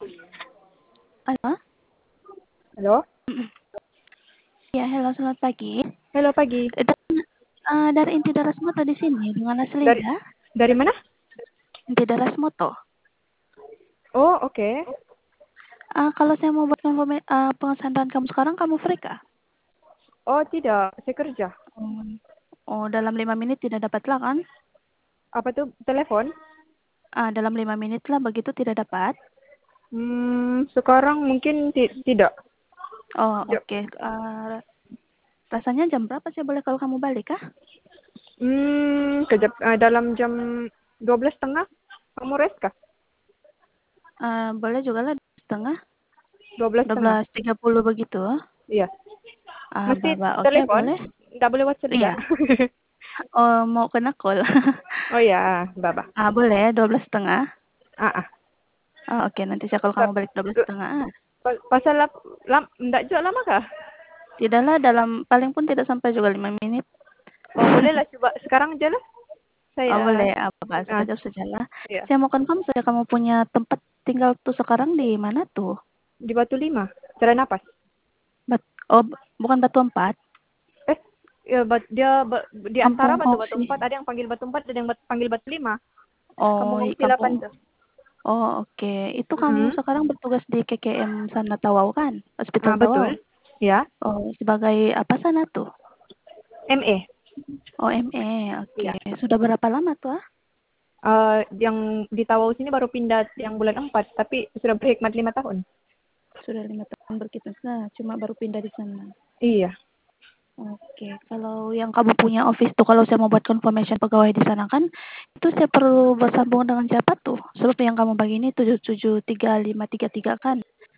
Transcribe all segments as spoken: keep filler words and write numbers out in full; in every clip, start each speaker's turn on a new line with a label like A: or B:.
A: Halo?
B: Halo?
A: Ya, halo selamat pagi.
B: Halo pagi.
A: Eh, da- eh, dari Inti Darasmoto di sini dengan
B: Dari
A: Aslinda.
B: dari mana?
A: Inti Darasmoto.
B: Oh, oke.
A: Eh, kalau saya mau buat konfirma- eh, pengesandan kamu sekarang, kamu free kah?
B: Oh, tidak. Saya kerja.
A: Hmm. Oh, dalam lima menit tidak dapatlah kan?
B: Apa tuh telepon?
A: Ah, dalam lima menit lah begitu tidak dapat.
B: Hmm, sekarang mungkin ti- tidak.
A: Oh,
B: Ja-
A: oke. Eh, rasanya jam berapa saya boleh kalau kamu balik kah?
B: Hmm, kejap eh, dalam jam dua belas setengah. Kamu rest kah?
A: Eh, boleh juga lah setengah,
B: Dua belas
A: dua
B: setengah.
A: belas tiga puluh begitu.
B: Iya.
A: Ah,
B: Mesti
A: Baba. Oke,
B: telepon.
A: boleh.
B: Tidak boleh WhatsApp juga.
A: Iya. Oh, mau kena call.
B: Oh ya, Baba.
A: Ah, boleh, dua belas setengah.
B: Ah, ah.
A: Oh, oke, nanti saya kalau kamu
B: Tap-
A: balik dua belas
B: l-
A: setengah. Ah.
B: pa- Pasal lap, lam, enggak juga lama kah?
A: Tidaklah dalam paling pun tidak sampai juga lima menit.
B: Oh, bolehlah coba sekarang aja lah.
A: Oh,
B: Saya
A: boleh apa
B: ah,
A: sekejap sajalah.
B: ya.
A: Saya mau confirm saja kamu punya tempat tinggal tuh sekarang di mana tuh?
B: Di Batu Lima. Jalan Napas.
A: Bat oh, b- bukan Batu Empat.
B: Eh, ya, bat, dia ba- di antara
A: Kampung
B: batu-batu
A: Hoki.
B: empat, ada yang panggil batu empat, ada yang bat, panggil batu lima.
A: Oh,
B: Kampung
A: i-
B: Hoki delapan
A: kampung.
B: tuh.
A: Oh, oke. Itu kamu
B: Mm-mm.
A: sekarang bertugas di K K M sana Tawau kan?
B: Ah,
A: Hospital Tawau.
B: betul. Ya.
A: Oh, sebagai apa sana tuh?
B: M E.
A: O M E. Oke.
B: Ya.
A: Sudah berapa lama tuh? Ah?
B: Eh, yang di Tawau sini baru pindah yang bulan empat, tapi sudah berhikmat lima tahun.
A: Sudah lima tahun berkitas. Nah, cuma baru pindah di sana.
B: Iya.
A: Oke, kalau yang kamu punya office tuh, kalau saya mau buat confirmation pegawai di sana kan, itu saya perlu bersambung dengan siapa tuh? Sebab yang kamu bagi ini tujuh tujuh tiga lima tiga tiga kan?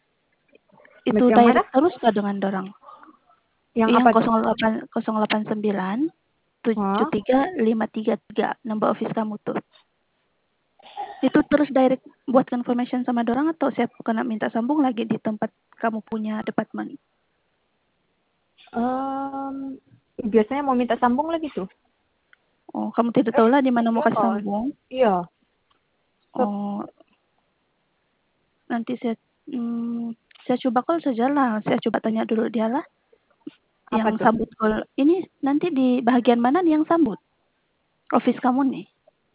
A: Itu
B: Yang mana?
A: direct terus nggak dengan dorang?
B: Yang
A: Yang
B: apa tuh?
A: nol delapan nol delapan sembilan tujuh
B: Hah?
A: tiga lima tiga tiga nomor office kamu tuh. Itu terus direct buat confirmation sama dorang atau saya kena minta sambung lagi di tempat kamu punya department?
B: Um, biasanya mau minta sambung lagi tuh.
A: Oh, kamu tidak
B: Eh,
A: tahu lah di mana mau kasih
B: iya.
A: sambung?
B: Iya. So,
A: Oh, nanti saya hmm, saya coba call saja lah. Saya coba tanya dulu dia lah
B: apa
A: yang
B: tuh?
A: sambut call. Ini nanti di bagian mana nih yang sambut? Office kamu nih.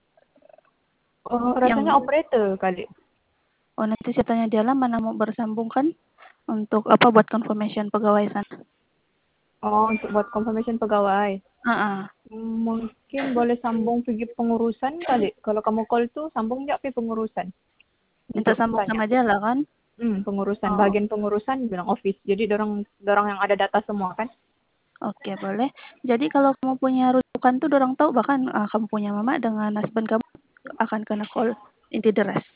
B: Oh, rasanya
A: Yang
B: operator kali.
A: oh nanti saya tanya dia lah mana mau bersambung kan untuk apa buat confirmation pegawai sana.
B: Oh, untuk buat confirmation pegawai.
A: Heeh.
B: Mungkin boleh sambung pergi pengurusan kali. Kalau kamu call tuh sambung nggak pergi pengurusan
A: Minta
B: untuk
A: sambung
B: tanya.
A: sama dia lah kan.
B: Hmm, pengurusan,
A: Oh,
B: bagian pengurusan bilang office. Jadi dorong dorong yang ada data semua kan?
A: oke boleh. Jadi kalau kamu punya rujukan tuh dorang tahu bahkan ah, kamu punya mama dengan husband kamu akan kena call inti the rest.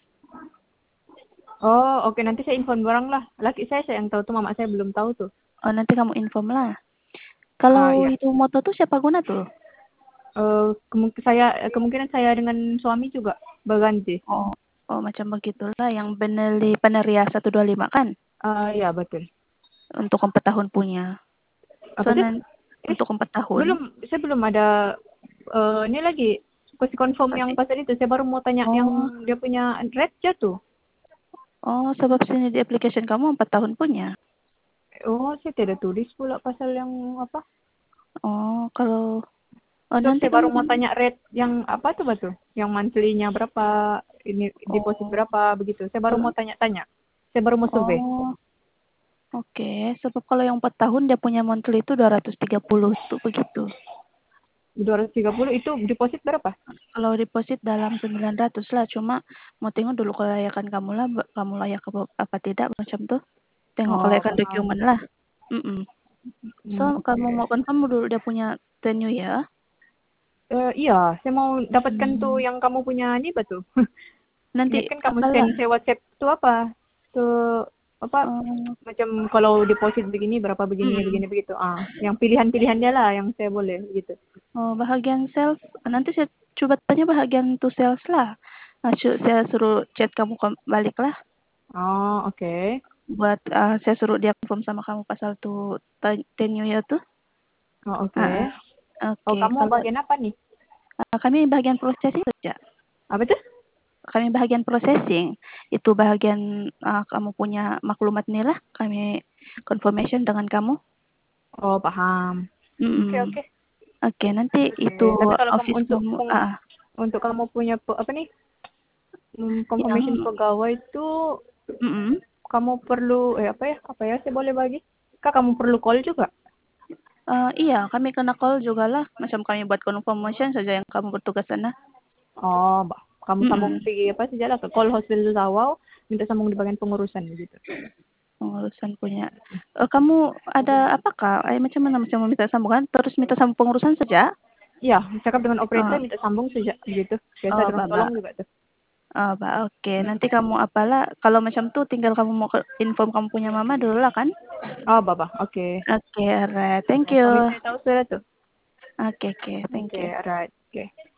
B: Oh, oke, nanti saya inform dorang lah. Laki saya saya yang tahu tuh, mama saya belum tahu tuh.
A: Oh nanti kamu inform lah.
B: Ah,
A: Kalau
B: iya.
A: itu motor tuh siapa guna tuh?
B: Eh, kemungkin saya kemungkinan saya dengan suami juga berganti.
A: Oh, oh macam begitulah yang Benelli Peneria seratus dua puluh lima kan
B: Ah, ya betul.
A: untuk empat tahun punya.
B: Apa tuh?
A: Soalnya
B: Eh,
A: untuk empat tahun.
B: belum, saya belum ada eh ini lagi kasih confirm yang
A: Kasih.
B: pasal itu. Saya baru mau tanya yang
A: Oh,
B: dia punya rate jatuh.
A: oh sebab sini di application kamu empat tahun punya.
B: Oh, saya tidak tulis pula pasal yang apa.
A: Oh, kalau oh
B: So,
A: nanti
B: saya baru
A: kamu
B: mau tanya rate yang apa tuh batu? Yang monthly-nya berapa, ini deposit
A: oh
B: berapa begitu. Saya baru
A: kalau
B: mau tanya-tanya. Saya baru mau survei.
A: oh oke okay. Sebab kalau yang empat tahun dia punya monthly itu dua ratus tiga puluh tuh begitu.
B: dua ratus tiga puluh itu deposit berapa?
A: Kalau deposit dalam sembilan ratus lah, cuma mau tengok dulu kelayakan kamu lah, kamu layak apa, apa tidak macam tuh. Tengok
B: Oh,
A: kelayakan dokumen
B: paham.
A: lah. Mm-mm.
B: Hmm,
A: So, kamu
B: oke.
A: mau confirm dulu dia punya tenure ya?
B: Eh, iya, saya mau dapatkan tuh
A: Hmm.
B: yang kamu punya ini batu.
A: Nanti
B: Ingat kan kamu
A: apa lah?
B: send saya WhatsApp tuh apa? Tuh apa
A: Um,
B: macam kalau deposit begini berapa begini
A: mm.
B: begini begitu. Ah, yang pilihan-pilihannya lah yang saya boleh gitu.
A: Oh, bahagian sales. Nanti saya coba tanya bahagian to sales lah. Nah, su- saya suruh chat kamu kom- balik lah.
B: Oh, oke. Okay.
A: Buat uh, saya suruh dia confirm sama kamu pasal tuh te- tenure ya tuh.
B: Oh, oke.
A: Ah,
B: Okay.
A: ah. Oke,
B: Oh,
A: okay.
B: kamu
A: Kalau
B: bagian apa nih?
A: uh, kami bagian proses itu ya.
B: Apa tuh?
A: kami bahagian processing. Itu bahagian, eee, kamu punya maklumat inilah kami confirmation dengan kamu.
B: Oh, paham. Oke
A: Mhm.
B: oke.
A: Oke, nanti itu
B: Oke, tapi kalau kamu
A: office
B: untuk
A: kamu
B: peng
A: heeh.
B: untuk kamu punya pe apa nih, mmm, confirmation
A: Yang
B: pegawai itu
A: mhm.
B: kamu perlu eh, apa ya apa ya saya boleh bagi? Kak, kamu perlu call juga?
A: Eee, iya, kami kena call jugalah, macam kami buat confirmation saja yang kamu bertugas sana.
B: Oh, ba kamu sambung
A: Mhm.
B: pergi apa sajalah ke call hospital Zawau, minta sambung di bagian pengurusan begitu.
A: Pengurusan punya. Eee, kamu ada apakah? Eh, macam mana macam meminta sambungan, terus minta sambung pengurusan saja?
B: Iya, cakap dengan operator
A: Oh.
B: minta sambung saja, begitu. Biasa
A: Oh,
B: dengan
A: ba ba.
B: tolong juga tuh.
A: Oh, ba oke.
B: Mhm.
A: Nanti kamu apalah, kalau macam tuh tinggal kamu mau ke inform kamu punya mama dululah kan?
B: Oh, ba ba, oke.
A: Oke, alright. Thank
B: Ya, kami
A: you.
B: saya tahu sudah tuh.
A: Oke oke, thank
B: Oke,
A: you.
B: alright, oke.